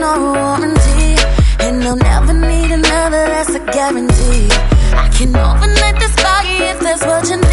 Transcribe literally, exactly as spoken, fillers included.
no warranty, and I'll never need another, that's a guarantee. I can overnight this body if that's what you need.